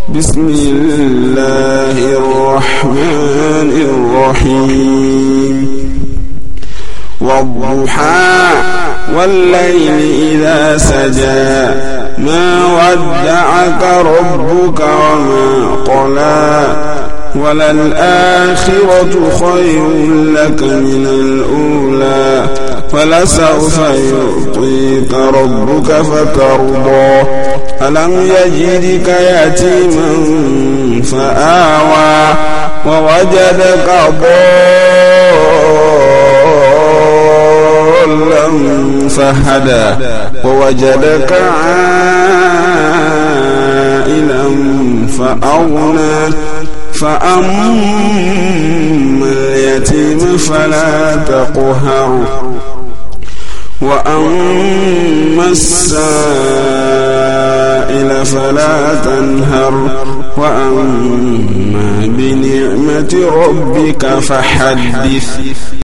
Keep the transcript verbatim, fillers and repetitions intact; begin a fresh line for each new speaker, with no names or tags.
بسم الله الرحمن الرحيم والضحى والليل إذا سجى ما ودعك ربك وما قلى وللآخرة خير لك من الأولى فلسوف يعطيك ربك فترضى ألم يجدك يتيما فآوى ووجدك ضالا فهدى ووجدك عائلا فأغنى فأما اليتيم فلا تقهر وأما السائل فلا تنهر وأما بنعمة ربك فحدث.